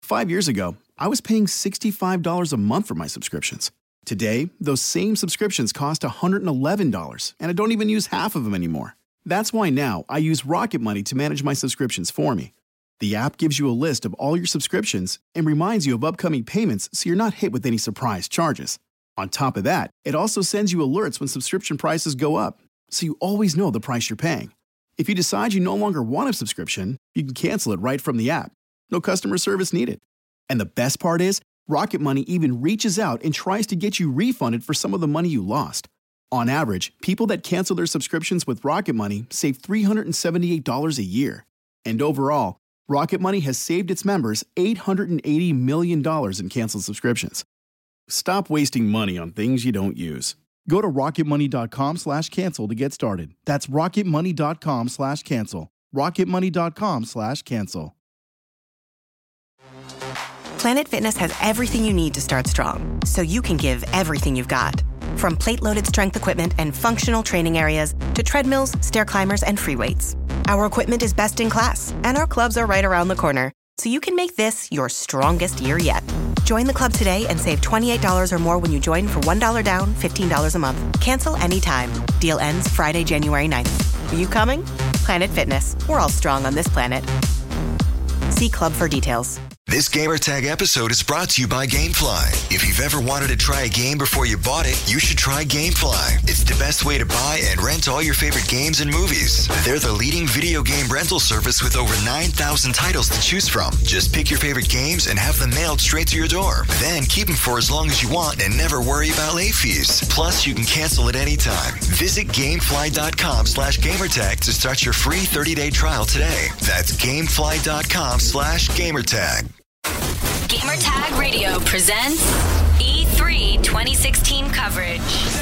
5 years ago, I was paying $65 a month for my subscriptions. Today, those same subscriptions cost $111, and I don't even use half of them anymore. That's why now I use Rocket Money to manage my subscriptions for me. The app gives you a list of all your subscriptions and reminds you of upcoming payments so you're not hit with any surprise charges. On top of that, it also sends you alerts when subscription prices go up, so you always know the price you're paying. If you decide you no longer want a subscription, you can cancel it right from the app. No customer service needed. And the best part is, Rocket Money even reaches out and tries to get you refunded for some of the money you lost. On average, people that cancel their subscriptions with Rocket Money save $378 a year. And overall, Rocket Money has saved its members $880 million in canceled subscriptions. Stop wasting money on things you don't use. Go to rocketmoney.com/cancel to get started. That's rocketmoney.com/cancel. rocketmoney.com/cancel. Planet Fitness has everything you need to start strong, so you can give everything you've got. From plate-loaded strength equipment and functional training areas to treadmills, stair climbers, and free weights. Our equipment is best in class, and our clubs are right around the corner, so you can make this your strongest year yet. Join the club today and save $28 or more when you join for $1 down, $15 a month. Cancel anytime. Deal ends Friday, January 9th. Are you coming? Planet Fitness. We're all strong on this planet. See club for details. This Gamertag episode is brought to you by GameFly. If you've ever wanted to try a game before you bought it, you should try GameFly. It's the best way to buy and rent all your favorite games and movies. They're the leading video game rental service with over 9,000 titles to choose from. Just pick your favorite games and have them mailed straight to your door. Then keep them for as long as you want and never worry about late fees. Plus, you can cancel at any time. Visit Gamefly.com/Gamertag to start your free 30-day trial today. That's Gamefly.com/Gamertag. Gamertag Radio presents E3 2016 coverage.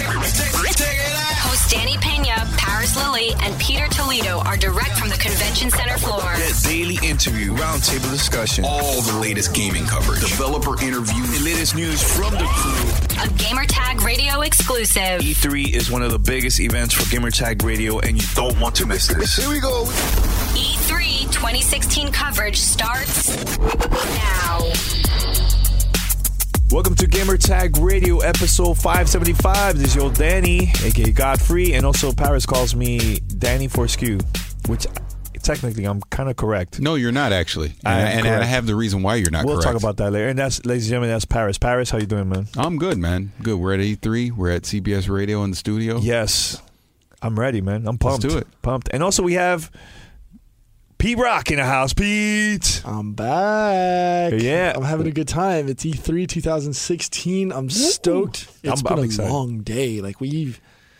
Hosts Danny Pena, Paris Lilly, and Peter Toledo are direct from the Convention Center floor. Get daily interview, roundtable discussion, all the latest gaming coverage, developer interview, the latest news from the crew. A Gamertag Radio exclusive. E3 is one of the biggest events for Gamertag Radio, and you don't want to miss this. Here we go. E3 2016 coverage starts now. Welcome to Gamertag Radio episode 575. This is your Danny, aka Godfrey, and also Paris calls me Danny Forskew, which technically I'm kind of correct. No, you're not actually, and I have the reason why you're not. We'll correct. talk about that later. And that's, ladies and gentlemen, that's Paris. Paris, how you doing, man? I'm good, man. Good. We're at E3. We're at CBS Radio in the studio. Yes, I'm ready, man. I'm pumped. Let's do it. Pumped. And also we have Pete Rock in the house. Pete, I'm back. Yeah, I'm having a good time. It's E3 2016. I'm stoked. It's been a long day. Like we've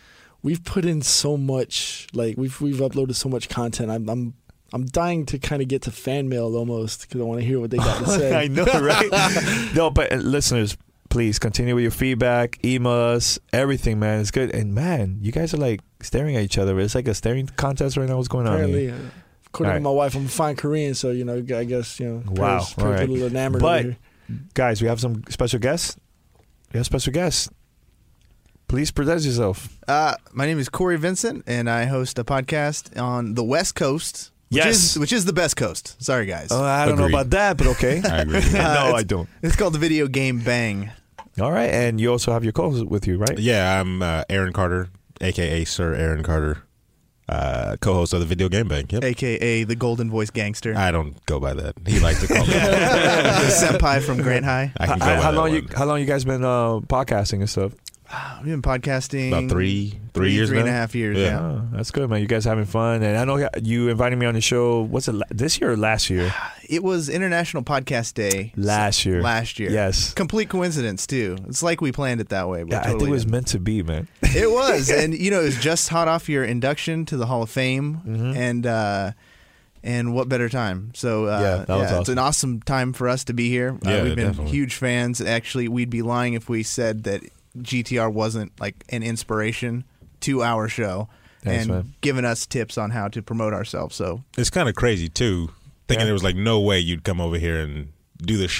put in so much. Like we've uploaded so much content. I'm dying to kind of get to fan mail almost because I want to hear what they got to say. I know, right? No, but listeners, please continue with your feedback, email us, everything, man. It's good. And man, you guys are like staring at each other. It's like a staring contest right now. What's going on here? According to my wife, I'm fine Korean, so I guess Wow, Paris a little enamored over here. Guys, we have some special guests. We have special guests. Please present yourself. My name is Corey Vincent, and I host a podcast on the West Coast. Which is the best coast. Sorry, guys. I don't know about that, but okay. I agree. No, I don't. It's called the Video Game Bang. All right, and you also have your co-host with you, right? Yeah, I'm Aaron Carter, a.k.a. Sir Aaron Carter. Co-host of the Video Game Bank, yep. A.k.a. the Golden Voice Gangster. I don't go by that. He likes to call me that. The senpai from Grant High. I can go by how that long you guys been podcasting and stuff? We've been podcasting about three years now. 3.5 years, yeah. Oh, that's good, man. You guys having fun. And I know you invited me on the show, what's it, this year or last year? It was International Podcast Day. Last year. Yes. Complete coincidence, too. It's like we planned it that way. But I think it was meant to be, man. It was. And, it was just hot off your induction to the Hall of Fame. Mm-hmm. And what better time? So, that was awesome. It's an awesome time for us to be here. Yeah, we've been definitely huge fans. Actually, we'd be lying if we said that GTR wasn't like an inspiration to our show. Thanks, and man. giving us tips on how to promote ourselves. So It's kind of crazy, too, thinking there was like no way you'd come over here and do the show.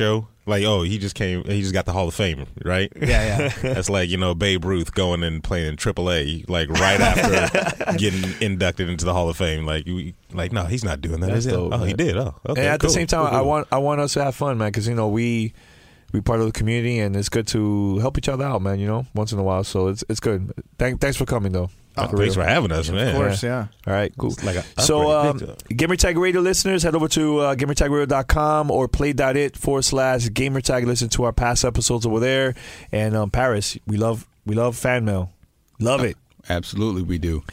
Like, oh, he just got the Hall of Fame, right? Yeah. That's like, Babe Ruth going and playing in AAA, like right after getting inducted into the Hall of Fame. Like, no, he's not doing that. That's dope, man. he did. Oh, okay. And at cool. the same time, Cool. I want us to have fun, man, because we part of the community, and it's good to help each other out, man. Once in a while. So it's good. Thanks for coming, though. Thanks for having us, man. Of course, yeah. All right, cool. So, Gamertag Radio listeners, head over to gamertagradio.com or play.it/gamertag. Listen to our past episodes over there. And Paris, we love fan mail. Love it. Absolutely, we do.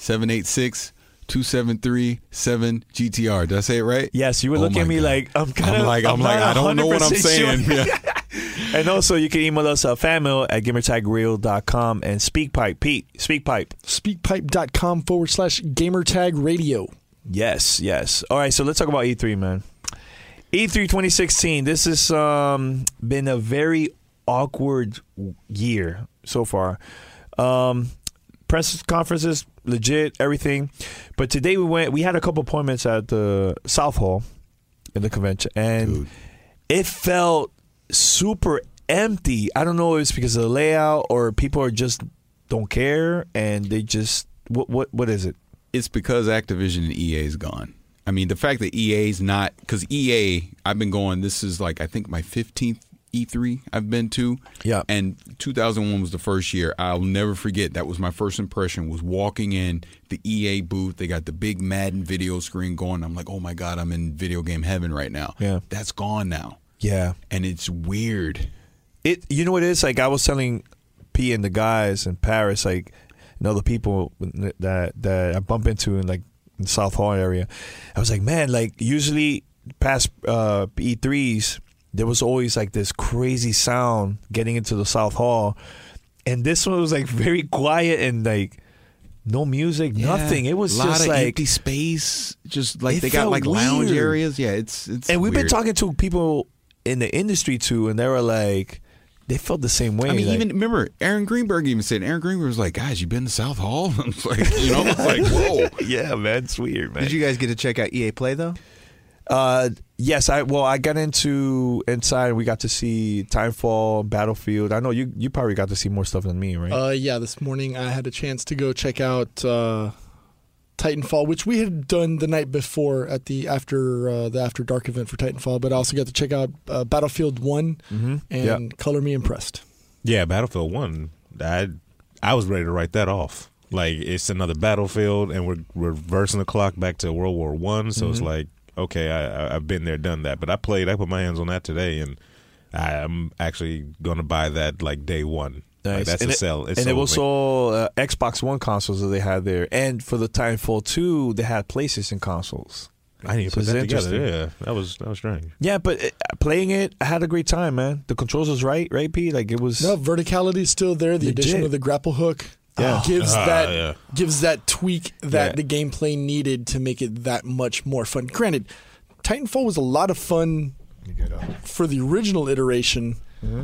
786-273-7GTR. Did I say it right? Yes, you were looking at me like I'm I don't know what I'm saying. Sure. Yeah. And also, you can email us fanmail@gamertagradio.com and SpeakPipe. Pete, SpeakPipe. Speakpipe.com/gamertagradio. Yes. All right, so let's talk about E3, man. E3 2016. This has been a very awkward year so far. Press conferences, legit, everything. But today we had a couple appointments at the South Hall in the convention, and it felt super empty. I don't know if it's because of the layout or people are just don't care and they just what is it? It's because Activision and EA is gone. I mean, the fact that EA's not, because EA, I've been going, this is like I think my 15th E3 I've been to. Yeah. And 2001 was the first year. I'll never forget. That was my first impression, was walking in the EA booth. They got the big Madden video screen going. I'm like, oh my God, I'm in video game heaven right now. Yeah. That's gone now. Yeah. And it's weird. You know what it is? Like I was telling P and the guys in Paris, like, the people that I bump into in the South Hall area. I was like, man, like usually past E3s, there was always like this crazy sound getting into the South Hall. And this one was like very quiet and like no music, nothing. It was a lot just of like empty space. Just like they got like lounge weird. areas. Yeah, it's and we've been weird. talking to people in the industry too, and they were like, they felt the same way. I mean, like, even remember Aaron Greenberg even said. Aaron Greenberg was like, "Guys, you been to South Hall?" I was like, it's like, whoa. Yeah, man, it's weird, man. Did you guys get to check out EA Play though? Yes, I got inside. We got to see Timefall, Battlefield. I know you probably got to see more stuff than me, right? Yeah, this morning I had a chance to go check out Titanfall, which we had done the night before at the After Dark event for Titanfall, but I also got to check out Battlefield 1 and Color Me Impressed. Yeah, Battlefield 1. I was ready to write that off. Like, it's another Battlefield, and we're reversing the clock back to World War I, so it's like, okay, I've been there, done that. But I put my hands on that today, and I'm actually going to buy that like day one. Nice. Like, that's and a sell. And it was all Xbox One consoles that they had there. And for the Titanfall 2, they had PlayStation consoles. I need to put that together. Yeah, that was strange. Yeah, but playing it, I had a great time, man. The controls was right, Pete? Like it was. No, verticality is still there. The addition of the grapple hook gives that tweak that the gameplay needed to make it that much more fun. Granted, Titanfall was a lot of fun for the original iteration.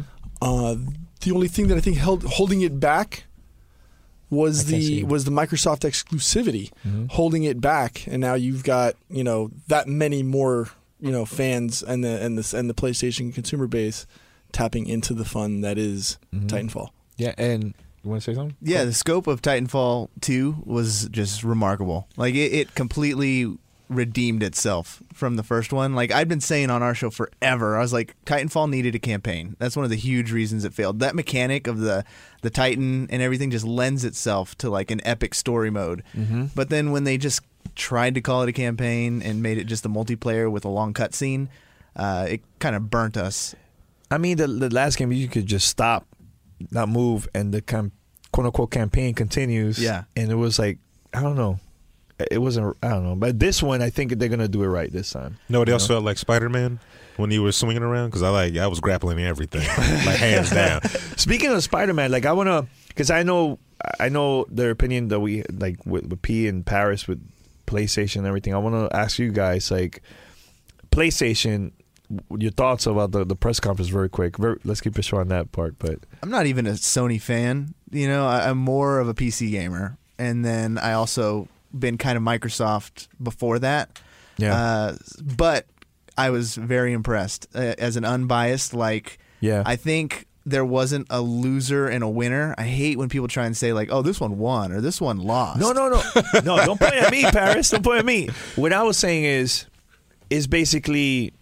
The only thing that I think holding it back was the Microsoft exclusivity holding it back, and now you've got that many more fans and the PlayStation consumer base tapping into the fun that is Titanfall. Yeah, and you want to say something? Yeah, the scope of Titanfall 2 was just remarkable. Like it completely redeemed itself from the first one. Like I'd been saying on our show forever, I was like, Titanfall needed a campaign. That's one of the huge reasons it failed. That mechanic of the Titan and everything just lends itself to like an epic story mode. But then when they just tried to call it a campaign and made it just a multiplayer with a long cutscene, it kind of burnt us. I mean, the last game you could just stop, not move, and the quote unquote campaign continues. Yeah, and it was like, I don't know. It wasn't, I don't know. But this one, I think they're going to do it right this time. Nobody else felt like Spider-Man when you were swinging around? Because I was grappling everything, like hands down. Speaking of Spider-Man, like I want to, because I know their opinion that we, like with P in Paris with PlayStation and everything. I want to ask you guys, like, PlayStation, your thoughts about the press conference very quick. Let's keep it short on that part. But I'm not even a Sony fan. I'm more of a PC gamer. And then I also been kind of Microsoft before that. Yeah. But I was very impressed. As an unbiased, I think there wasn't a loser and a winner. I hate when people try and say like, "Oh, this one won" or "This one lost." No. Don't point at me, Paris. Don't point at me. What I was saying is basically,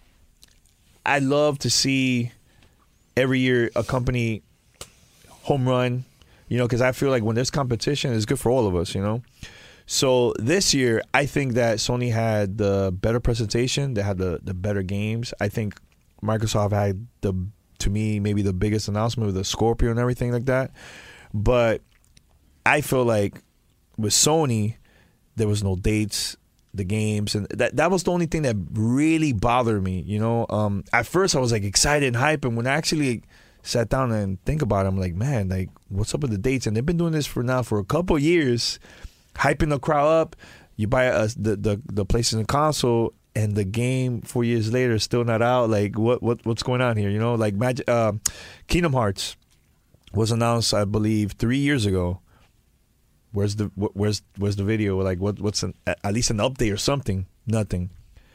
I love to see every year a company home run, because I feel like when there's competition, it's good for all of us, So this year, I think that Sony had the better presentation. They had the better games. I think Microsoft had to me, maybe the biggest announcement with the Scorpio and everything like that. But I feel like with Sony, there was no dates, the games, and that was the only thing that really bothered me. At first I was like excited and hype, and when I actually sat down and think about it, I'm like, man, like what's up with the dates? And they've been doing this for a couple of years, hyping the crowd up. You buy the PlayStation console, and the game 4 years later is still not out. Like what's going on here? Like Kingdom Hearts was announced, I believe, 3 years ago. Where's the video? Like what's at least an update or something? Nothing.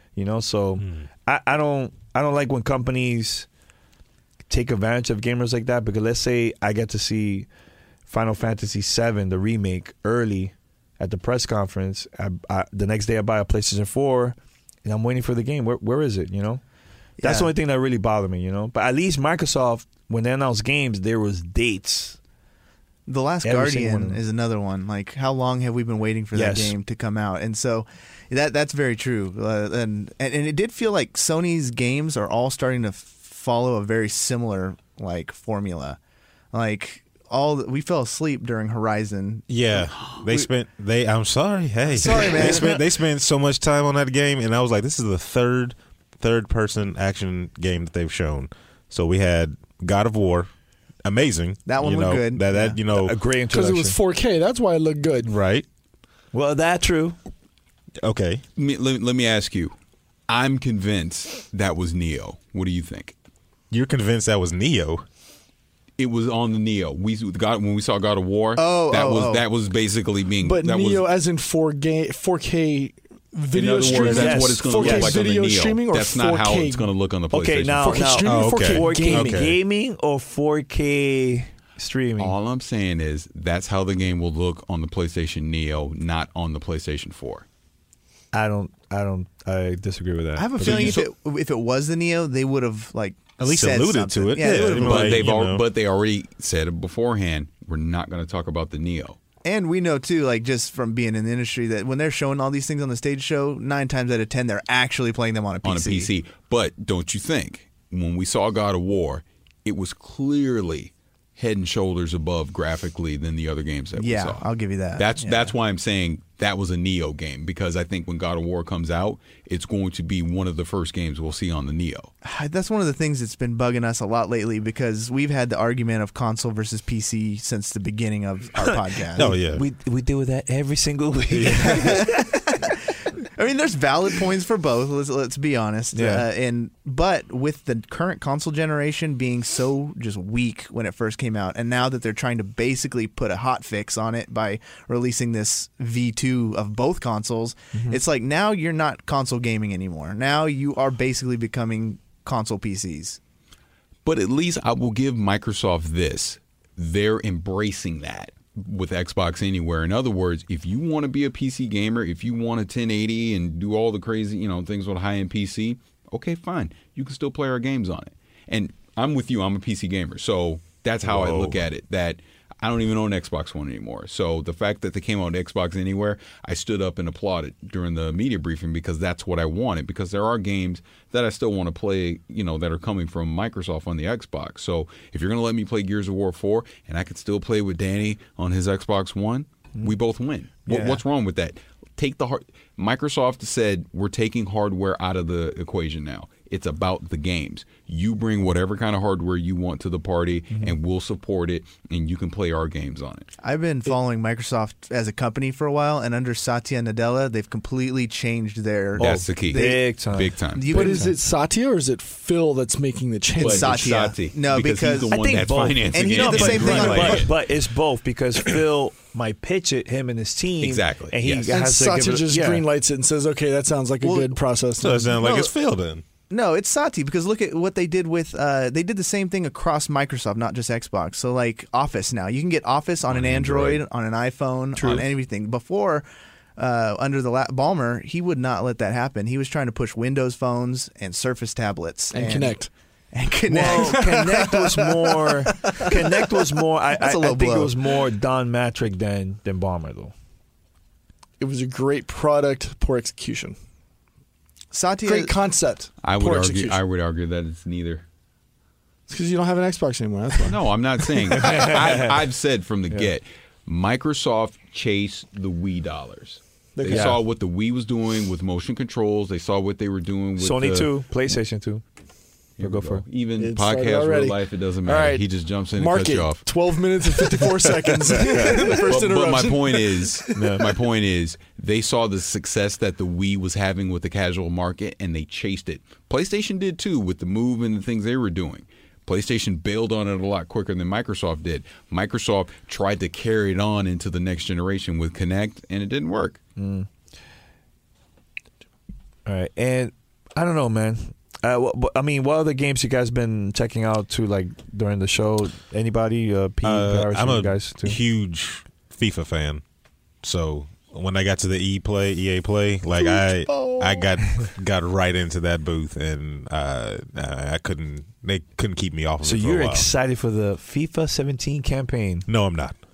So I don't like when companies take advantage of gamers like that, because let's say I get to see Final Fantasy VII, the remake, early at the press conference. The next day I buy a PlayStation 4 and I'm waiting for the game. Where is it? That's the only thing that really bothered me. But at least Microsoft, when they announced games, there was dates. The Last Guardian is another one. Like, how long have we been waiting for that game to come out? And so that's very true. And it did feel like Sony's games are all starting to follow a very similar formula. Like we fell asleep during Horizon. Yeah, I'm sorry. Hey, sorry, man. They spent so much time on that game, and I was like, this is the third person action game that they've shown. So we had God of War. Amazing. That one looked good. A great introduction. Because it was 4K. That's why it looked good. Right. Well, that's true. Okay. Let me ask you. I'm convinced that was Neo. What do you think? You're convinced that was Neo? It was on the Neo. When we saw God of War, that was basically being. But Neo as in 4K video streaming. That's what it's going to look like on the Neo. Streaming, or that's 4K? not how it's going to look on the PlayStation. Okay, now 4K streaming, 4K gaming or 4K streaming? All I'm saying is that's how the game will look on the PlayStation Neo, not on the PlayStation 4. I disagree with that. I have a feeling if it was the Neo, they would have at least said alluded something. to it. Yeah, but they already said it beforehand. We're not going to talk about the Neo. And we know, too, just from being in the industry, that when they're showing all these things on the stage show, 9 times out of 10, they're actually playing them on a PC. But don't you think, when we saw God of War, it was clearly head and shoulders above graphically than the other games that we saw. Yeah, I'll give you that. That's why I'm saying that was a Neo game, because I think when God of War comes out, it's going to be one of the first games we'll see on the Neo. That's one of the things that's been bugging us a lot lately, because we've had the argument of console versus PC since the beginning of our podcast. Oh, yeah. We deal with that every single week. I mean, there's valid points for both. Let's be honest. Yeah. But with the current console generation being so just weak when it first came out, and now that they're trying to basically put a hot fix on it by releasing this V2 of both consoles, it's like now you're not console gaming anymore. Now you are basically becoming console PCs. But at least I will give Microsoft this. They're embracing that with Xbox Anywhere. In other words, if you want to be a PC gamer, if you want a 1080 and do all the crazy, things with a high-end PC, okay, fine. You can still play our games on it. And I'm with you. I'm a PC gamer. So that's how I look at it, that I don't even own Xbox One anymore. So the fact that they came out with Xbox Anywhere, I stood up and applauded during the media briefing, because that's what I wanted, because there are games that I still want to play, that are coming from Microsoft on the Xbox. So if you're going to let me play Gears of War 4 and I can still play with Danny on his Xbox One, we both win. Yeah. What's wrong with that? Microsoft said we're taking hardware out of the equation now. It's about the games. You bring whatever kind of hardware you want to the party, and we'll support it, and you can play our games on it. I've been following Microsoft as a company for a while, and under Satya Nadella, they've completely changed their... That's the key. Big time. Big time. But is it Satya or is it Phil that's making the change? It's Satya. No, because he's the one that's financing and he it. did the same thing on But it's both, because Phil might pitch it, him and his team. Exactly. And he And has to Satya give it, just greenlights it and says, okay, that sounds like a good process. So it sounds like it's Phil then. No, it's Sati, because look at what they did with. They did the same thing across Microsoft, not just Xbox. So like Office now, you can get Office on an Android, on an iPhone, on anything. Before, under the Ballmer, he would not let that happen. He was trying to push Windows phones and Surface tablets and Kinect. And Kinect. Well, Kinect was more. Kinect was more. I think blow. it was more Don Matrick than Ballmer, though. It was a great product, poor execution. Satya, great concept. I would argue that it's neither. It's because you don't have an Xbox anymore. That's why. No, I'm not saying. I've said from the get, Microsoft chased the Wii dollars. They saw what the Wii was doing with motion controls. They saw what they were doing with Sony 2, PlayStation 2. You'll go for it. Even podcast real life, it doesn't matter. Right. He just jumps in and cuts you off. 12 minutes and 54 seconds. The first interruption. But my point is, they saw the success that the Wii was having with the casual market, and they chased it. PlayStation did too with the Move and the things they were doing. PlayStation bailed on it a lot quicker than Microsoft did. Microsoft tried to carry it on into the next generation with Kinect, and it didn't work. All right, and I don't know, man. I mean, what other games you guys been checking out too, like during the show? Anybody? Paris, I'm a guys too? huge FIFA fan, so when I got to the EA Play, like I got right into that booth, and I couldn't. They couldn't keep me off of it. So for you're a while. excited for the FIFA 17 campaign? No, I'm not.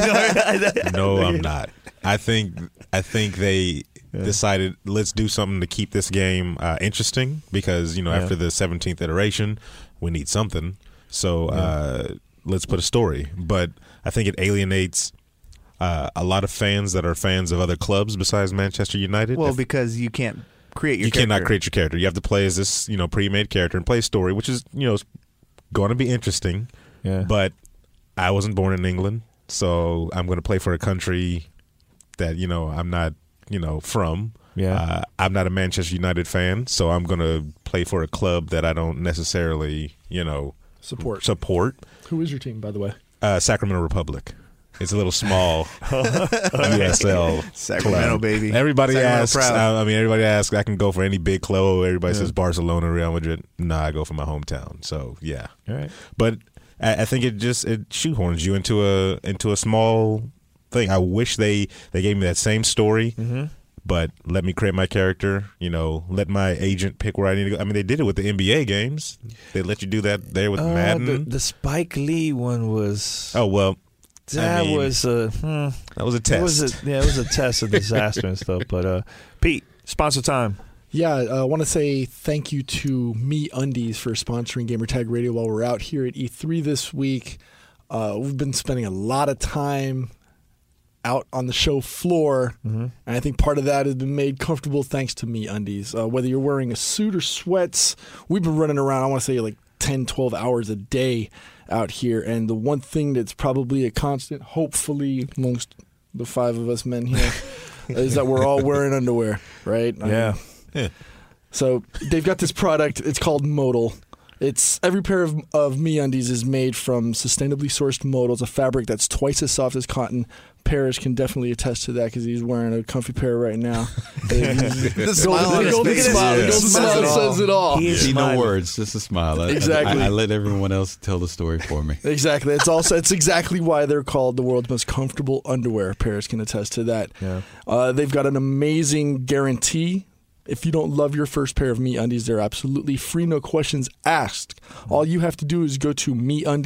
No, I'm not. I think they decided, let's do something to keep this game interesting, because after the 17th iteration, we need something. So let's put a story. But I think it alienates a lot of fans that are fans of other clubs besides Manchester United. Well, because you can't create your you character. cannot create your character. You have to play as this pre-made character and play a story, which is going to be interesting. Yeah. But I wasn't born in England, so I'm going to play for a country that I'm not from. Yeah. I'm not a Manchester United fan, so I'm going to play for a club that I don't necessarily support. Who is your team, by the way? Sacramento Republic. It's a little small USL Sacramento, club. baby. Everybody Sacramento asks. proud. Everybody asks. I can go for any big club. Everybody says Barcelona, Real Madrid. Nah, I go for my hometown. So yeah. All right. But I think it shoehorns you into a small thing. I wish they gave me that same story. Mm-hmm. But let me create my character, let my agent pick where I need to go. I mean, they did it with the NBA games. They let you do that there with Madden. The Spike Lee one was... Oh, well... That was a test. It was a test of disaster and stuff. But Pete, sponsor time. Yeah, I want to say thank you to MeUndies for sponsoring Gamertag Radio while we're out here at E3 this week. We've been spending a lot of time out on the show floor, and I think part of that has been made comfortable thanks to MeUndies. Whether you're wearing a suit or sweats, we've been running around, I want to say like 10, 12 hours a day out here, and the one thing that's probably a constant, hopefully amongst the five of us men here, is that we're all wearing underwear, right? Yeah. So they've got this product. It's called Modal. It's every pair of MeUndies is made from sustainably sourced modal. It's a fabric that's twice as soft as cotton. Parrish can definitely attest to that because he's wearing a comfy pair right now. The smile on his face. The smile says it all. See, no words, just a smile. Exactly. I let everyone else tell the story for me. Exactly. It's exactly why they're called the world's most comfortable underwear. Parrish can attest to that. Yeah. They've got an amazing guarantee. If you don't love your first pair of MeUndies, they're absolutely free, no questions asked. All you have to do is go to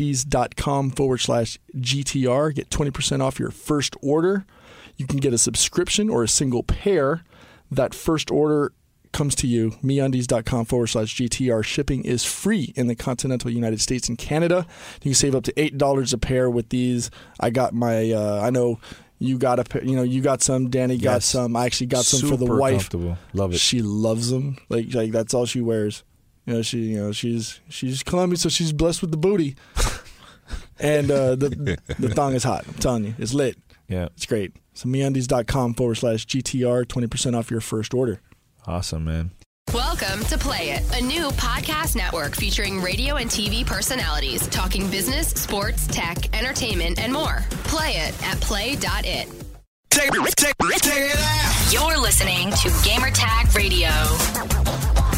MeUndies.com/GTR. Get 20% off your first order. You can get a subscription or a single pair. That first order comes to you, MeUndies.com/GTR. Shipping is free in the continental United States and Canada. You can save up to $8 a pair with these. I got my, I know... You got you got some. Danny got some. I actually got some for the wife. Love it. She loves them. Like that's all she wears. She's Colombian, so she's blessed with the booty. And the thong is hot. I'm telling you, it's lit. Yeah, it's great. So MeUndies.com/GTR, 20% off your first order. Awesome, man. Welcome to Play It, a new podcast network featuring radio and TV personalities talking business, sports, tech, entertainment, and more. Play it at play.it. Take it out. You're listening to Gamertag Radio.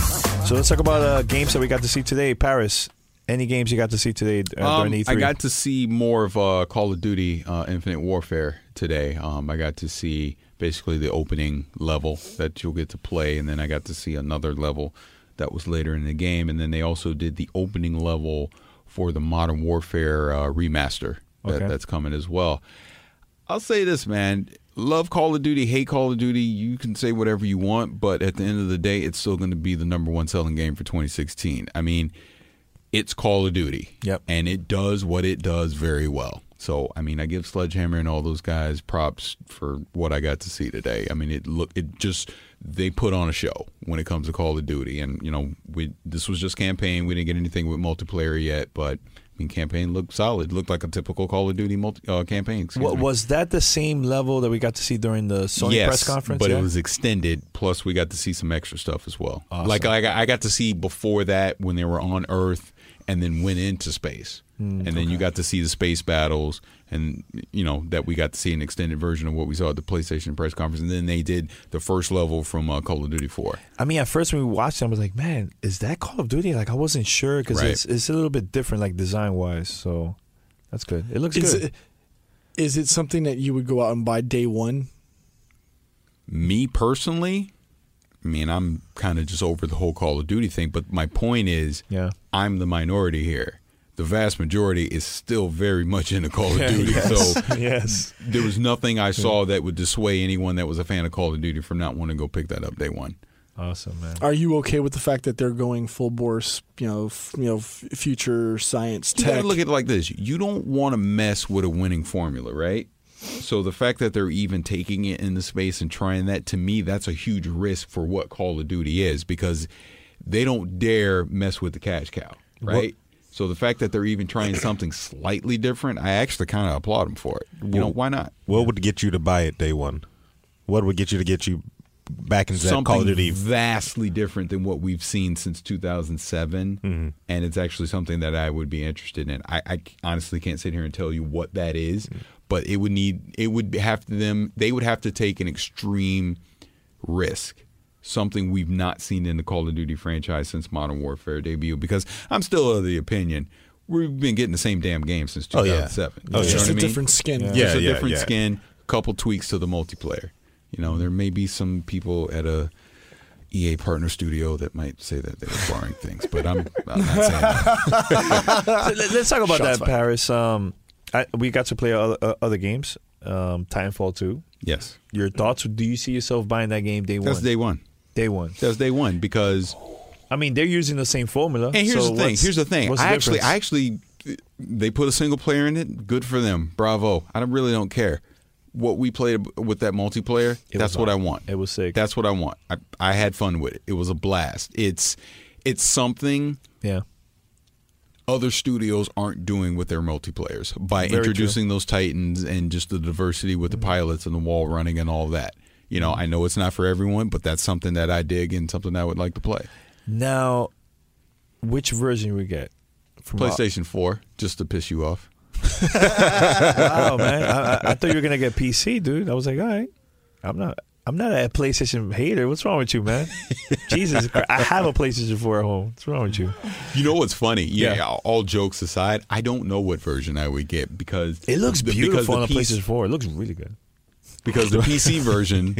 So let's talk about games that we got to see today. Paris, any games you got to see today during E3? I got to see more of Call of Duty Infinite Warfare today. I got to see basically the opening level that you'll get to play, and then I got to see another level that was later in the game, and then they also did the opening level for the Modern Warfare remaster that's coming as well. I'll say this, man. Love Call of Duty, hate Call of Duty. You can say whatever you want, but at the end of the day, it's still going to be the number one selling game for 2016. I mean, it's Call of Duty, and it does what it does very well. So, I mean, I give Sledgehammer and all those guys props for what I got to see today. I mean, they put on a show when it comes to Call of Duty. And, you know, this was just campaign. We didn't get anything with multiplayer yet, but, I mean, campaign looked solid. It looked like a typical Call of Duty campaign. Was that the same level that we got to see during the Sony press conference? But it was extended, plus we got to see some extra stuff as well. Awesome. Like I got to see before that when they were on Earth and then went into space. And then you got to see the space battles, and you know that we got to see an extended version of what we saw at the PlayStation press conference. And then they did the first level from Call of Duty 4. I mean, at first when we watched it, I was like, "Man, is that Call of Duty?" Like I wasn't sure because it's a little bit different, like design wise. So that's good. It looks good. Is it something that you would go out and buy day one? Me personally, I mean, I'm kind of just over the whole Call of Duty thing. But my point is, I'm the minority here. The vast majority is still very much into Call of Duty. So there was nothing I saw that would dissuade anyone that was a fan of Call of Duty from not wanting to go pick that up day one. Awesome, man. Are you okay with the fact that they're going full bore, future science tech? You gotta look at it like this. You don't want to mess with a winning formula, right? So the fact that they're even taking it into space and trying that, to me, that's a huge risk for what Call of Duty is, because they don't dare mess with the cash cow, right? So the fact that they're even trying something slightly different, I actually kind of applaud them for it. You know, why not? What would get you to buy it day one? What would get you back into that Call of Duty? Something vastly different than what we've seen since 2007, and it's actually something that I would be interested in. I honestly can't sit here and tell you what that is, but they would have to take an extreme risk. Something we've not seen in the Call of Duty franchise since Modern Warfare debut, because I'm still of the opinion we've been getting the same damn game since 2007. It's just a different skin. Just a different skin, a couple tweaks to the multiplayer. You know, there may be some people at a EA partner studio that might say that they're borrowing things, but I'm not saying that. Let's talk about that, Paris. We got to play other games. Titanfall 2. Yes. Your thoughts? Do you see yourself buying that game day one? That's day one. Day one. That's day one, because I mean, they're using the same formula. And here's the thing. What's the difference? They put a single player in it. Good for them. Bravo. I really don't care. What we played with that multiplayer, that's what I want. It was sick. That's what I want. I had fun with it. It was a blast. It's something other studios aren't doing with their multiplayers by introducing those Titans and just the diversity with the pilots and the wall running and all that. You know, I know it's not for everyone, but that's something that I dig and something I would like to play. Now, which version we get? From PlayStation 4, just to piss you off. Wow, man! I thought you were gonna get PC, dude. I was like, all right, I'm not a PlayStation hater. What's wrong with you, man? Jesus Christ, I have a PlayStation 4 at home. What's wrong with you? You know what's funny? Yeah. All jokes aside, I don't know what version I would get, because it looks beautiful on a PlayStation 4. It looks really good. Because the PC version,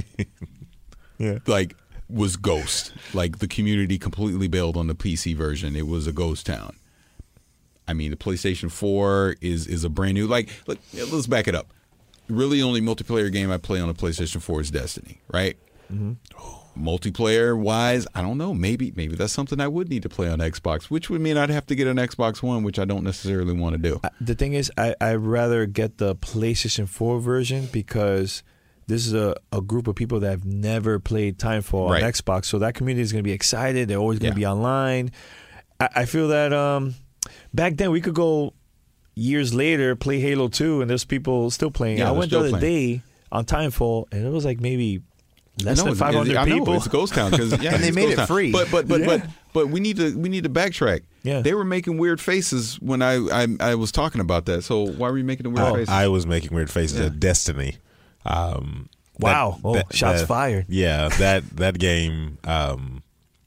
was ghost. Like, the community completely bailed on the PC version. It was a ghost town. I mean, the PlayStation 4 is a brand new. Look, let's back it up. Really, the only multiplayer game I play on the PlayStation 4 is Destiny, right? Multiplayer wise, I don't know. Maybe that's something I would need to play on Xbox, which would mean I'd have to get an Xbox One, which I don't necessarily want to do. The thing is, I'd rather get the PlayStation 4 version, because this is a group of people that have never played Titanfall on Xbox, so that community is going to be excited. They're always going to be online. I feel that back then we could go years later, play Halo 2, and there's people still playing. I went the other day on Titanfall, and it was like maybe less than 500 people. It's a ghost town, because and they made it free. But we need to backtrack. Yeah. They were making weird faces when I was talking about that. So why were you making the weird faces? I was making weird faces at Destiny. Wow! Shots fired. Yeah, that game.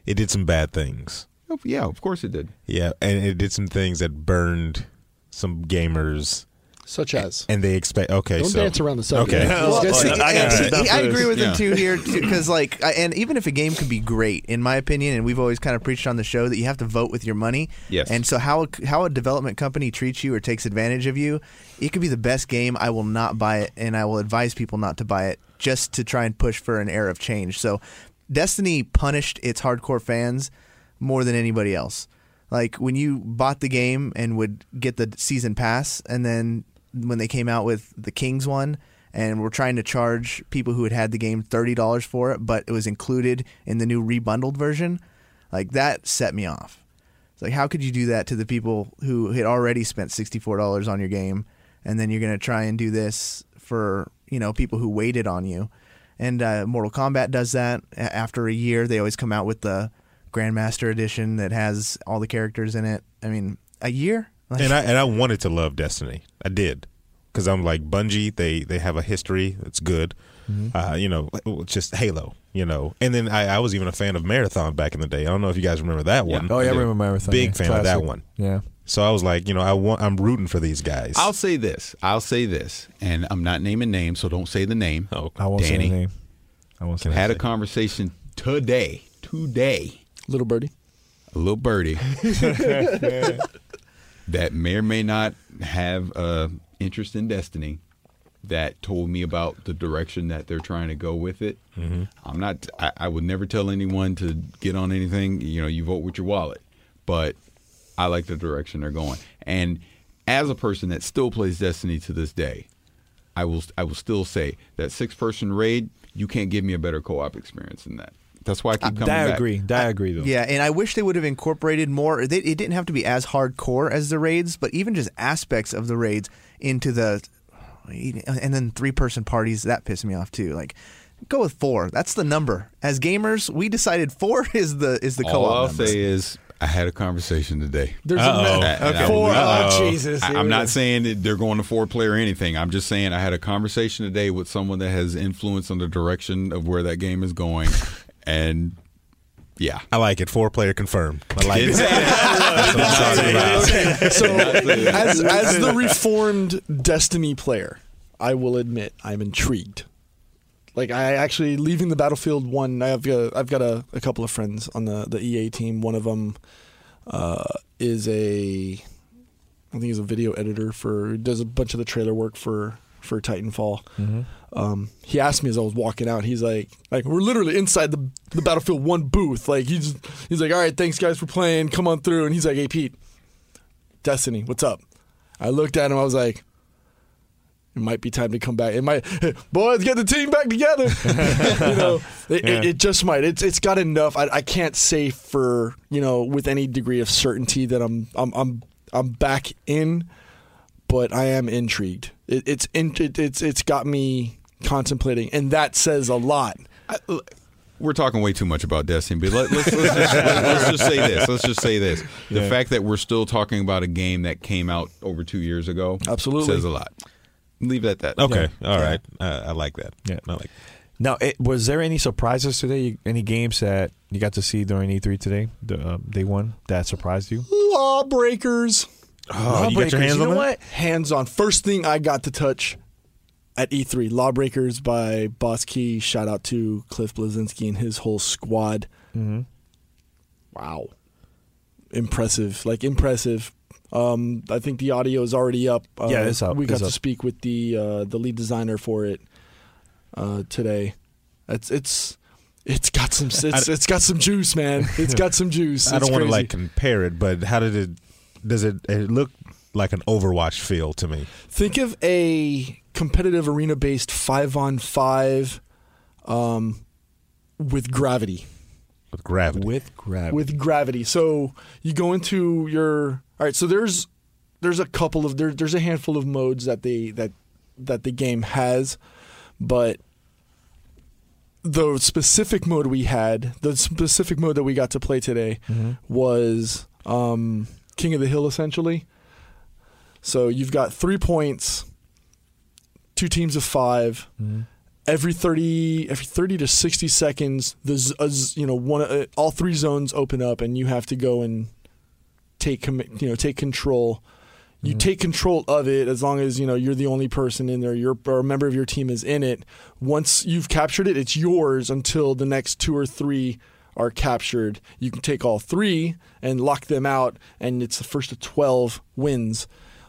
it did some bad things. Oh, yeah, of course it did. Yeah, and it did some things that burned some gamers. Such as? And they expect, Don't dance around the subject. Okay. I agree with him too here, because and even if a game could be great, in my opinion, and we've always kind of preached on the show that you have to vote with your money. Yes. And so how a development company treats you or takes advantage of you, it could be the best game. I will not buy it, and I will advise people not to buy it just to try and push for an era of change. So Destiny punished its hardcore fans more than anybody else. Like when you bought the game and would get the season pass, and then when they came out with the Kings one and were trying to charge people who had the game $30 for it, but it was included in the new rebundled version, like that set me off. It's like, how could you do that to the people who had already spent $64 on your game, and then you're going to try and do this for, people who waited on you? And Mortal Kombat does that. After a year, they always come out with the Grandmaster Edition that has all the characters in it. I mean, a year? And I wanted to love Destiny. I did, because I'm like Bungie. They have a history that's good. Just Halo. And then I was even a fan of Marathon back in the day. I don't know if you guys remember that one. Oh yeah, I remember Marathon. Big fan of that one. Yeah. So I was like, I'm rooting for these guys. I'll say this, and I'm not naming names, so don't say the name. Oh, I won't say the name. I won't say. Had a conversation today, Little birdie. a little birdie that may or may not have interest in Destiny, that told me about the direction that they're trying to go with it. Mm-hmm. I would never tell anyone to get on anything. You vote with your wallet, but I like the direction they're going. And as a person that still plays Destiny to this day, I will still say that 6-person raid, you can't give me a better co-op experience than that. That's why I keep coming back. I agree, though. Yeah, and I wish they would have incorporated more. It didn't have to be as hardcore as the raids, but even just aspects of the raids into the... And then 3-person parties, that pissed me off too. Like, go with 4. That's the number. As gamers, we decided 4 is the co-op All I'll number. say is I had a conversation today. There's a 4. Oh, Jesus. I'm not saying that they're going to 4-player or anything. I'm just saying I had a conversation today with someone that has influence on the direction of where that game is going. And yeah, I like it. 4-player confirmed. I like it. So, as the reformed Destiny player, I will admit I'm intrigued. Like, I actually, leaving the Battlefield 1, I've got a couple of friends on the EA team. One of them is I think he's a video editor does a bunch of the trailer work for Titanfall. Mm-hmm. He asked me as I was walking out, he's like we're literally inside the Battlefield 1 booth. Like, he's like, all right, thanks guys for playing, come on through. And he's like, hey Pete, Destiny, what's up? I looked at him, I was like, it might be time to come back. Boys, get the team back together. It just might. It's got enough. I can't say for with any degree of certainty that I'm back in, but I am intrigued. It's got me contemplating, and that says a lot. We're talking way too much about Destiny, but let's just say this. Let's just say this. The fact that we're still talking about a game that came out over 2 years ago says a lot. Leave it at that. Okay. All right. I like that. Yeah. I like. Now, was there any surprises today? Any games that you got to see during E3 today, day one, that surprised you? Lawbreakers. Oh, you got your hands on that? Hands on. First thing I got to touch at E3, Lawbreakers by Boss Key. Shout out to Cliff Bleszinski and his whole squad. Mm-hmm. Wow. Impressive. I think the audio is already up. Yeah, it's up. We got to speak with the lead designer for it today. It's got some it's got some juice, man. It's got some juice. I don't want to compare it, but how does it look like an Overwatch feel to me? Think of a competitive arena-based 5-on-5 with gravity. With gravity. So you go into your... All right, so there's a handful of modes that the game has, but the specific mode that we got to play today was King of the Hill, essentially. So you've got 3 points, 2 teams of 5. every 30 to 60 seconds, all 3 zones open up, and you have to go and take control. You take control of it as long as you're the only person in there. Or a member of your team is in it. Once you've captured it, it's yours until the next 2 or 3 are captured. You can take all 3 and lock them out, and it's the first of 12 wins.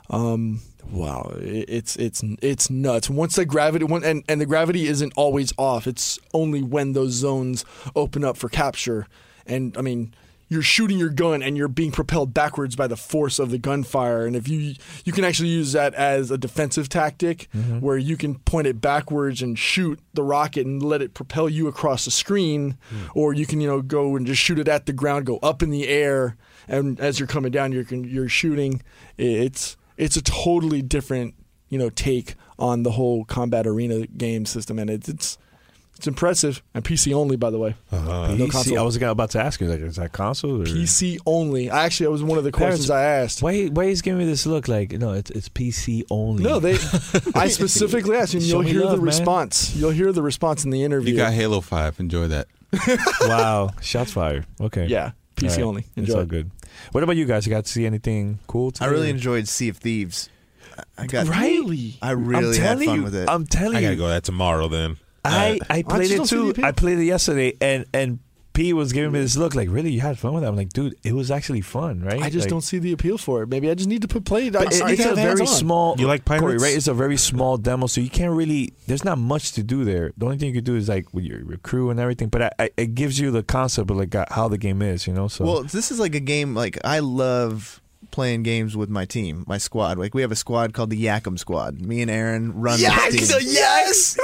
Wow, it's nuts. Once the gravity and the gravity isn't always off. It's only when those zones open up for capture. And I mean, you're shooting your gun and you're being propelled backwards by the force of the gunfire. And if you can actually use that as a defensive tactic, where you can point it backwards and shoot the rocket and let it propel you across the screen, or you can go and just shoot it at the ground, go up in the air, and as you're coming down, you're shooting. It's a totally different take on the whole combat arena game system, and it's impressive, and PC only, by the way. No console. I was about to ask you, is that console? Or? PC only. That was one of the questions I asked. Why he's giving me this look like, it's PC only? No, I specifically asked, and you'll hear the response. You'll hear the response in the interview. You got Halo 5. Enjoy that. Wow. Shots fired. Okay. Yeah, PC only. Enjoy. It's all good. What about you guys? You got to see anything cool today? I really enjoyed Sea of Thieves. I really had fun with it. I'm telling you. I got to go that tomorrow then. I played it too. I played it yesterday, and P was giving me this look like, really, you had fun with that? I'm like, dude, it was actually fun, right? I just don't see the appeal for it. Maybe I just need to play it. It's a very small. You like pirates, Corey, right? It's a very small demo, so you can't really. There's not much to do there. The only thing you could do is like with your crew and everything. But it gives you the concept of like how the game is, So well, this is like a game. Like I love playing games with my team, my squad. Like we have a squad called the Yakum Squad. Me and Aaron run this team. Yes!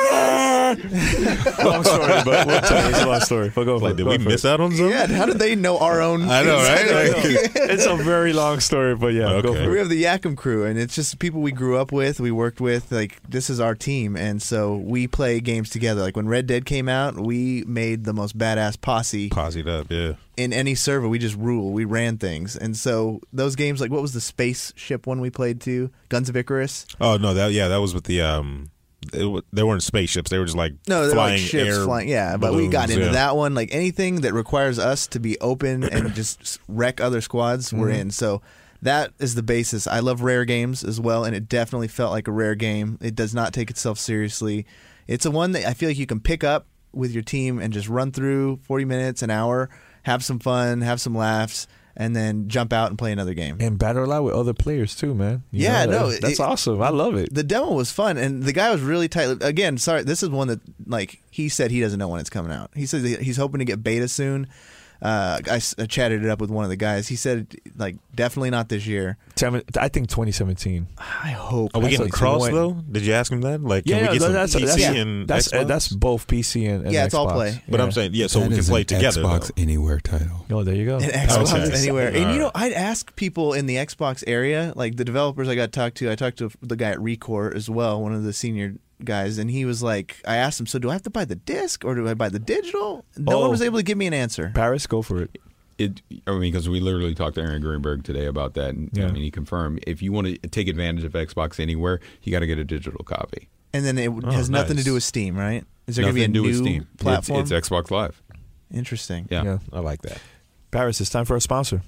Long story, but we'll tell you. It's a long story. But go for it. Did we miss out on something? Yeah, how did they know our own? I know, right? It's a very long story, but yeah, go for it. We have the Yakum crew, and it's just people we grew up with, we worked with. Like this is our team, and so we play games together. Like when Red Dead came out, we made the most badass posse. Posse'd up, yeah. In any server, we just rule. We ran things, and so those games, like what was the spaceship one we played too? Guns of Icarus. Oh no, that was with the they weren't spaceships. They were just like they're flying like ships air flying. Yeah, but we got into that one. Like anything that requires us to be open and just wreck other squads, we're in. So that is the basis. I love rare games as well, and it definitely felt like a rare game. It does not take itself seriously. It's a one that I feel like you can pick up with your team and just run through 40 minutes, an hour, have some fun, have some laughs, and then jump out and play another game. And battle it out with other players too, man. That's awesome. I love it. The demo was fun, and the guy was really tight. Again, sorry, this is one that like he said he doesn't know when it's coming out. He said he's hoping to get beta soon. I chatted it up with one of the guys. He said, like, definitely not this year. I think 2017. I hope. Are we getting cross though? Did you ask him that? Like, can we get some PC and Xbox? That's both PC and yeah, Xbox. it's all play. But I'm saying, so we can play together. Xbox Anywhere title. Oh, there you go. An Xbox Anywhere. And I'd ask people in the Xbox area, like the developers I got to talk to. I talked to the guy at Recore as well, one of the senior guys, and he was like, I asked him, so do I have to buy the disc or do I buy the digital? No one was able to give me an answer. Paris, go for it. Because we literally talked to Aaron Greenberg today about that, and he confirmed if you want to take advantage of Xbox Anywhere, you got to get a digital copy. And then it has nothing to do with Steam, right? Is there going to be a new platform? It's Xbox Live. Interesting. Yeah, I like that. Paris, it's time for a sponsor.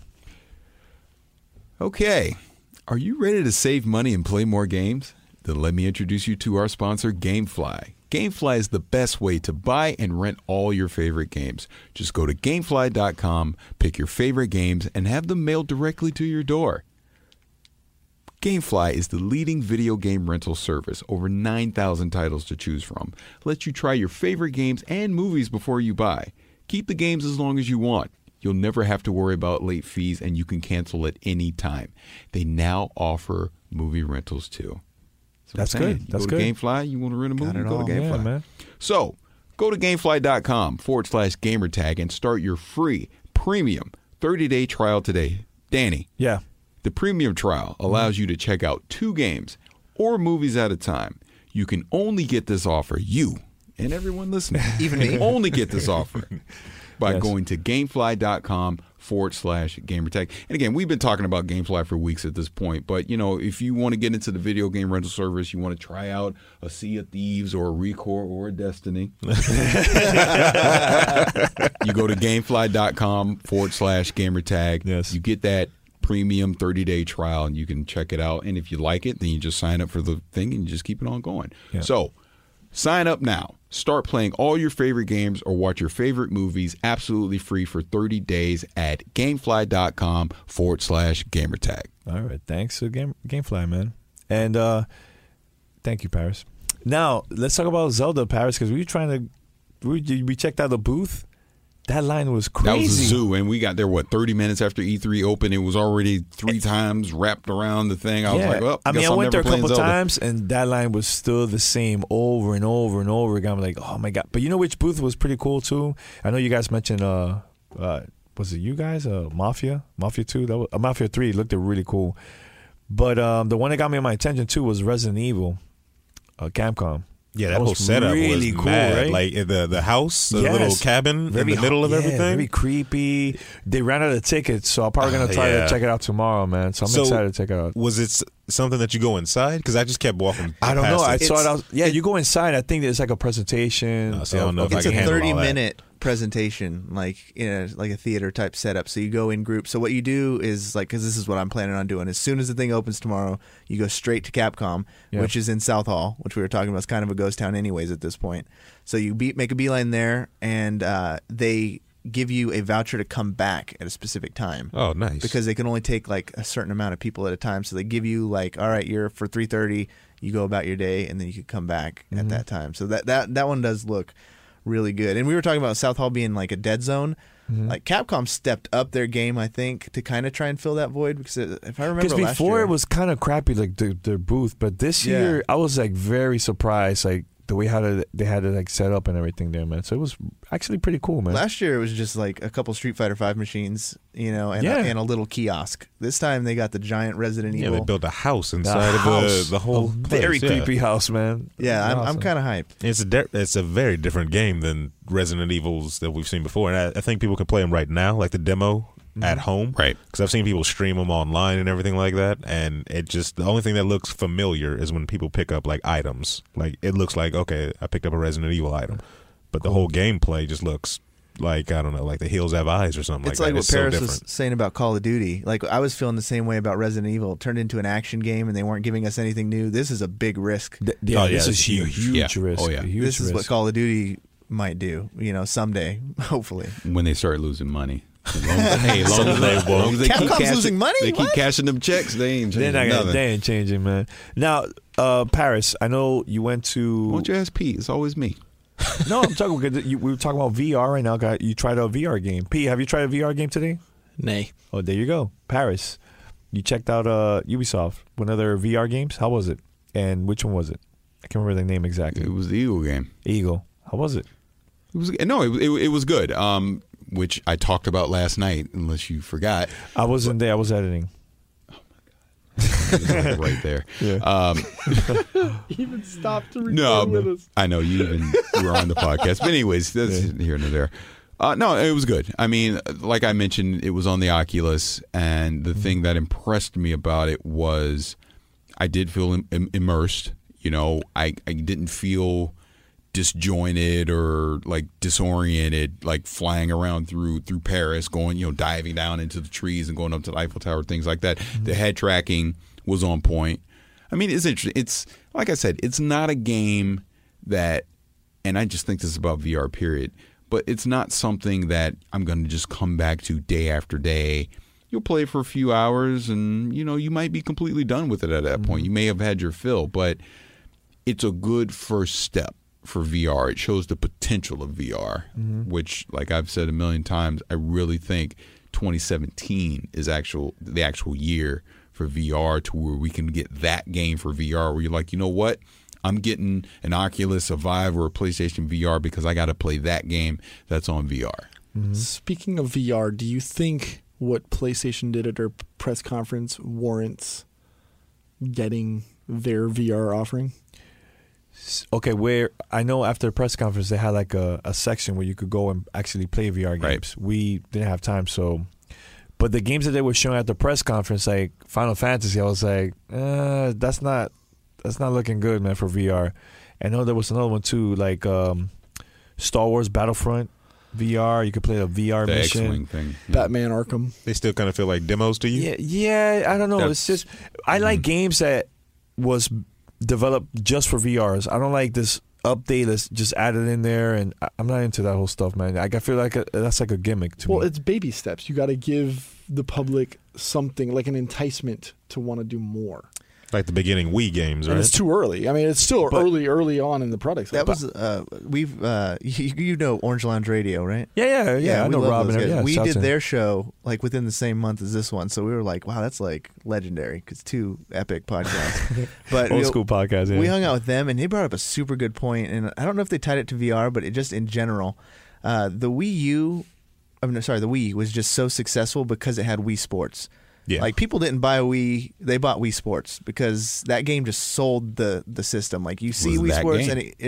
Okay, are you ready to save money and play more games? Then let me introduce you to our sponsor, GameFly. GameFly is the best way to buy and rent all your favorite games. Just go to GameFly.com, pick your favorite games, and have them mailed directly to your door. GameFly is the leading video game rental service. Over 9,000 titles to choose from. Lets you try your favorite games and movies before you buy. Keep the games as long as you want. You'll never have to worry about late fees, and you can cancel at any time. They now offer movie rentals too. That's good. That's good. GameFly, you want to rent a movie? Go to GameFly. Yeah, man. So, go to GameFly.com/gamertag and start your free premium 30-day trial today. Danny. Yeah. The premium trial allows you to check out 2 games or movies at a time. You can only get this offer, you and everyone listening, even me, only get this offer by going to GameFly.com GamerTag. And again, we've been talking about GameFly for weeks at this point, but if you want to get into the video game rental service, you want to try out a Sea of Thieves or a Recore or a Destiny, you go to GameFly.com/GamerTag. Yes. You get that premium 30-day trial and you can check it out. And if you like it, then you just sign up for the thing and you just keep it on going. Yeah. So sign up now. Start playing all your favorite games or watch your favorite movies absolutely free for 30 days at Gamefly.com/GamerTag. All right. Thanks to GameFly, man. And thank you, Paris. Now, let's talk about Zelda, Paris, because we checked out the booth. That line was crazy. That was a zoo, and we got there, 30 minutes after E3 opened. It was already 3 times wrapped around the thing. I was like, well, I went there a couple times, and that line was still the same over and over and over again. I'm like, oh, my God. But you know which booth was pretty cool, too? I know you guys mentioned, was it you guys? Mafia 2? That was, Mafia 3 looked really cool. But the one that got me my attention, too, was Resident Evil, Capcom. Yeah, that whole setup really was cool, mad. right? Like the house, the little cabin in the middle of everything. Very creepy. They ran out of tickets, so I'm probably gonna try to check it out tomorrow, man. So I'm excited to check it out. Was it something that you go inside? Because I just kept walking. I don't know. I it. saw it out. Yeah, you go inside. I think there's like a presentation. I don't know if I it's can a handle all that. 30-minute presentation, like like a theater type setup. So you go in groups. So what you do is because this is what I'm planning on doing. As soon as the thing opens tomorrow, you go straight to Capcom, which is in South Hall, which we were talking about. It's kind of a ghost town, anyways, at this point. So you make a beeline there, and they give you a voucher to come back at a specific time. Oh, nice! Because they can only take like a certain amount of people at a time. So they give you all right, you're for 3:30. You go about your day, and then you could come back at that time. So that one does look really good. And we were talking about South Hall being like a dead zone. Like Capcom stepped up their game, I think, to kind of try and fill that void. Because if I remember, because before it was kind of crappy, like their booth, but this year I was like very surprised, like the way they had it like set up and everything there, man. So it was actually pretty cool, man. Last year it was just like a couple Street Fighter V machines, and a little kiosk. This time they got the giant Resident Evil. Yeah, they built a house inside of the whole place. Very creepy house, man. Yeah, I'm kind of hyped. It's a very different game than Resident Evils that we've seen before, and I think people can play them right now, like the demo at home, right? Because I've seen people stream them online and everything like that, and the only thing that looks familiar is when people pick up like items. Like it looks like, okay, I picked up a Resident Evil item, but the whole gameplay just looks like, I don't know, like the hills have eyes or something. It's like what Paris was saying about Call of Duty. Like I was feeling the same way about Resident Evil. It turned into an action game, and they weren't giving us anything new. This is a big risk. This is huge risk. Oh yeah, this is what Call of Duty might do. Someday, hopefully, when they start losing money. As long as they Capcom's losing money. They keep cashing them checks. They ain't changing nothing. They ain't changing, man. Now, Paris, I know you went to. Why don't you ask Pete? It's always me. No, I'm talking. We were talking about VR right now. You tried a VR game. Pete, have you tried a VR game today? Nay. Oh, there you go, Paris. You checked out Ubisoft, one of their VR games. How was it? And which one was it? I can't remember the name exactly. It was the Eagle game. Eagle. How was it? It was good. Which I talked about last night, unless you forgot. I wasn't there. I was editing. Oh, my God. Right there. Yeah. Even stopped to record with us. I know, you were on the podcast. But anyways, that's here and there. No, it was good. I mean, like I mentioned, it was on the Oculus, and the thing that impressed me about it was I did feel immersed. I didn't feel disjointed or like disoriented, like flying around through Paris, going, diving down into the trees and going up to the Eiffel Tower, things like that. The head tracking was on point. I mean, it's interesting. It's like I said, it's not a game that, and I just think this is about VR, period, but it's not something that I'm going to just come back to day after day. You'll play for a few hours and, you might be completely done with it at that point. You may have had your fill, but it's a good first step for VR. It shows the potential of VR, which, like I've said a million times, I really think 2017 is the actual year for VR, to where we can get that game for VR where you're like, you know what? I'm getting an Oculus, a Vive, or a PlayStation VR because I got to play that game that's on VR. Speaking of VR, do you think what PlayStation did at their press conference warrants getting their VR offering? Okay, where I know after the press conference they had like a section where you could go and actually play VR games. Right. We didn't have time, so But the games that they were showing at the press conference, like Final Fantasy, I was like, that's not looking good, man, for VR. I know there was another one too, like Star Wars Battlefront VR. You could play a VR the mission. X-Wing thing. Yeah. Batman Arkham. They still kind of feel like demos to you? Yeah. I don't know. It's just I like games that was developed just for VRs. I don't like this update that's just added in there, and I'm not into that whole stuff, man. I feel like that's like a gimmick to me. Well, it's baby steps. You got to give the public something like an enticement to want to do more. Like the beginning Wii games, right? And it's too early. I mean, it's still early on in the product. That was you know Orange Lounge Radio, right? Yeah. I know Rob and everything. We did their show like within the same month as this one, so we were like, wow, that's like legendary because 2 epic podcasts. But old school podcast. Yeah. We hung out with them, and they brought up a super good point, and I don't know if they tied it to VR, but it just in general, the Wii was just so successful because it had Wii Sports. Yeah. Like people didn't buy a Wii, they bought Wii Sports because that game just sold the system. Like you see Wii Sports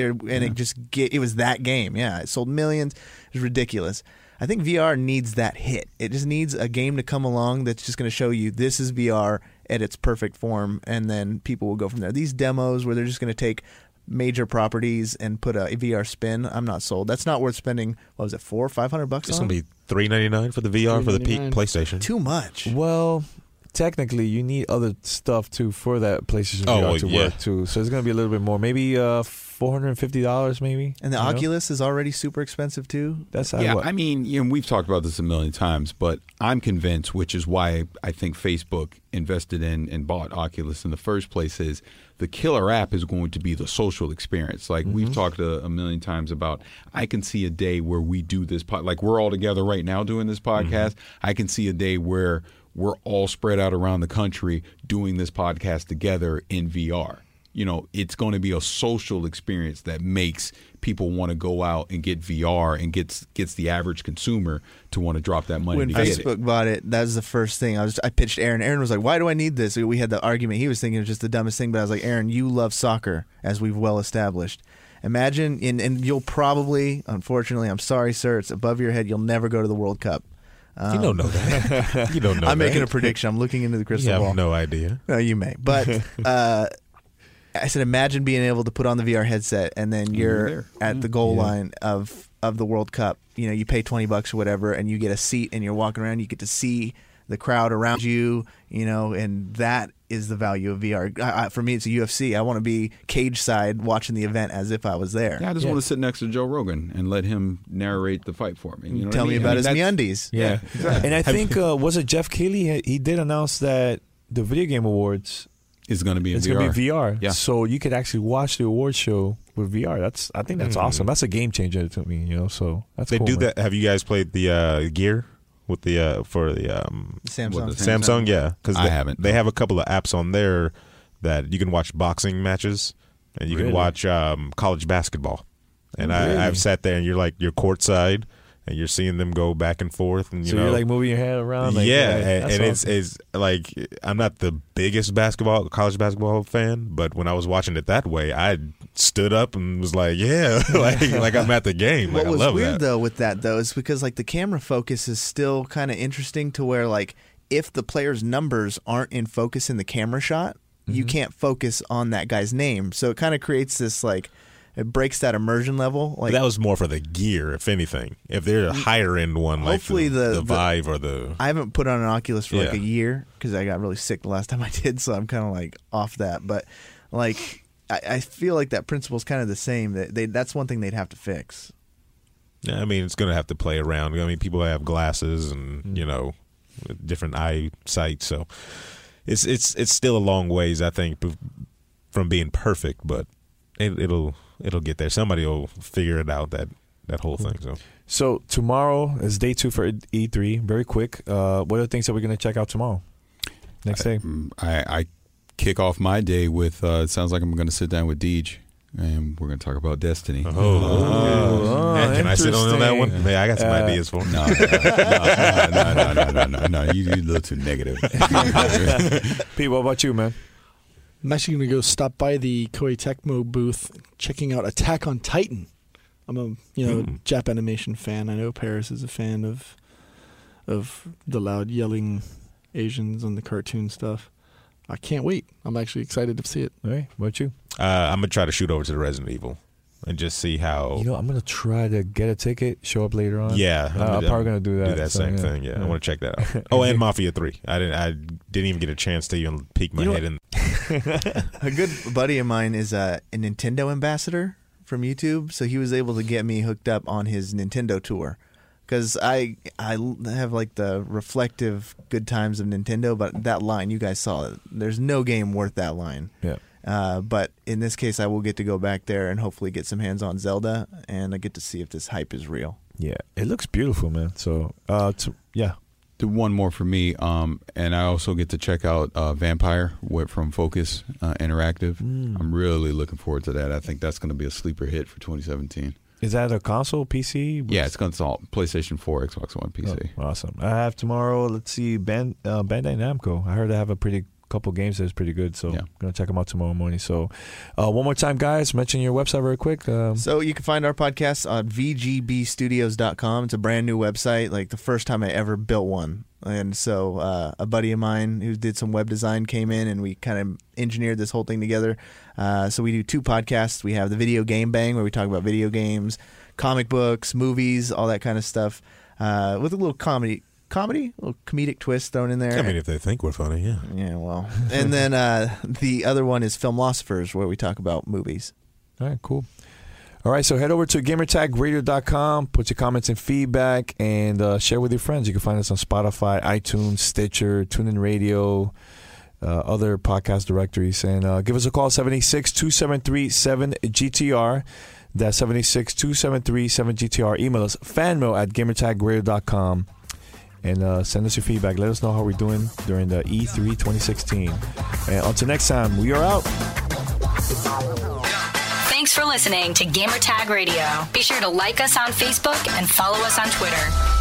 it was that game. Yeah, it sold millions. It was ridiculous. I think VR needs that hit. It just needs a game to come along that's just going to show you this is VR at its perfect form, and then people will go from there. These demos where they're just going to take major properties and put a VR spin, I'm not sold. That's not worth spending. What was it, $400 or $500? It's going to be $399 for the VR for the PlayStation. Too much. Well, technically, you need other stuff too for that PlayStation VR to work too. So it's going to be a little bit more, maybe $450, maybe. And the Oculus is already super expensive too. That's I mean, we've talked about this a million times, but I'm convinced, which is why I think Facebook invested in and bought Oculus in the first place, is the killer app is going to be the social experience. Like we've talked a million times about, I can see a day where we do this, like we're all together right now doing this podcast. I can see a day where we're all spread out around the country doing this podcast together in VR. You know, it's going to be a social experience that makes people want to go out and get VR and gets the average consumer to want to drop that money. When to get Facebook bought it, that was the first thing. I pitched Aaron. Aaron was like, why do I need this? We had the argument. He was thinking it was just the dumbest thing, but I was like, Aaron, you love soccer, as we've well established. Imagine, and you'll probably, unfortunately, I'm sorry, sir, it's above your head, you'll never go to the World Cup. You don't know that. You don't know I'm that. making a prediction. I'm looking into the crystal ball. You have no idea. No, you may. But I said, imagine being able to put on the VR headset and then you're at the goal line of the World Cup. You know, you pay $20 or whatever, and you get a seat, and you're walking around. You get to see the crowd around you. You know, and that is the value of VR. For me, it's a UFC. I want to be cage side watching the event as if I was there. Yeah, I just want to sit next to Joe Rogan and let him narrate the fight for me. You know Tell me about his MeUndies. Yeah. And I think was it Jeff Keighley? He did announce that the Video Game Awards is going to be in VR. It's going to be VR. Yeah. So you could actually watch the award show with VR. I think that's awesome. That's a game changer to me. You know, so that's they cool, do man. that. Have you guys played the Gear with the for the Samsung? Yeah, because I haven't. They have a couple of apps on there that you can watch boxing matches and you can watch college basketball. And I've sat there and you're courtside. And you're seeing them go back and forth, and you're like moving your head around. Like, and it's like I'm not the biggest college basketball fan, but when I was watching it that way, I stood up and was like, like I'm at the game. What I was love weird that. though with that though is because like the camera focus is still kind of interesting to where like if the player's numbers aren't in focus in the camera shot, you can't focus on that guy's name. So it kind of creates this like. It breaks that immersion level. Like, that was more for the Gear, if anything. If they're a higher end one, like the Vive or the. I haven't put on an Oculus for like a year because I got really sick the last time I did, so I'm kind of like off that. But like, I feel like that principle is kind of the same. That's one thing they'd have to fix. Yeah, I mean, it's going to have to play around. I mean, people have glasses and different eyesight, so it's still a long ways, I think, from being perfect, but it'll get there. Somebody will figure it out, that whole thing. So tomorrow is day 2 for E3. Very quick. What are the things that we're going to check out tomorrow? Next day. I kick off my day with, it sounds like I'm going to sit down with Deej, and we're going to talk about Destiny. Can I sit on that one? Man, I got some ideas for him. No, you're a little too negative. Pete, what about you, man? I'm actually going to go stop by the Koei Tecmo booth, checking out Attack on Titan. I'm a Jap animation fan. I know Paris is a fan of of the loud yelling Asians and the cartoon stuff. I can't wait. I'm actually excited to see it. All right, what about you? I'm gonna try to shoot over to the Resident Evil and just see how. I'm gonna try to get a ticket, show up later on. Yeah, I'm probably gonna do that. Do that same thing. Yeah, I want to check that out. Oh, and Mafia 3. I didn't even get a chance to even peek my head in. A good buddy of mine is a Nintendo ambassador from YouTube, so he was able to get me hooked up on his Nintendo tour. Because I have like the reflective good times of Nintendo, but that line, you guys saw it. There's no game worth that line. Yeah. But in this case, I will get to go back there and hopefully get some hands on Zelda, and I get to see if this hype is real. Yeah, it looks beautiful, man. So, yeah. One more for me, and I also get to check out Vampire from Focus Interactive. I'm really looking forward to that. I think that's going to be a sleeper hit for 2017. Is that a console, PC? Yeah, it's going to install PlayStation 4, Xbox One, PC. Oh, awesome. I have tomorrow, let's see, Bandai Namco. I heard they have a couple games that's pretty good, so I'm going to check them out tomorrow morning. So one more time, guys, mention your website very quick. So you can find our podcast on vgbstudios.com. It's a brand new website, like the first time I ever built one. And so a buddy of mine who did some web design came in, and we kind of engineered this whole thing together. So we do 2 podcasts. We have the Video Game Bang, where we talk about video games, comic books, movies, all that kind of stuff, with a little comedy, a little comedic twist thrown in there. I mean, if they think we're funny, yeah. Yeah, well. And then the other one is Filmlosophers, where we talk about movies. All right, cool. All right, so head over to gamertagradio.com, put your comments and feedback, and share with your friends. You can find us on Spotify, iTunes, Stitcher, TuneIn Radio, other podcast directories. And give us a call, 786-273-7GTR. That's 786-273-7GTR. Email us, fanmail@gamertagradio.com. And send us your feedback. Let us know how we're doing during the E3 2016. And until next time, we are out. Thanks for listening to Gamertag Radio. Be sure to like us on Facebook and follow us on Twitter.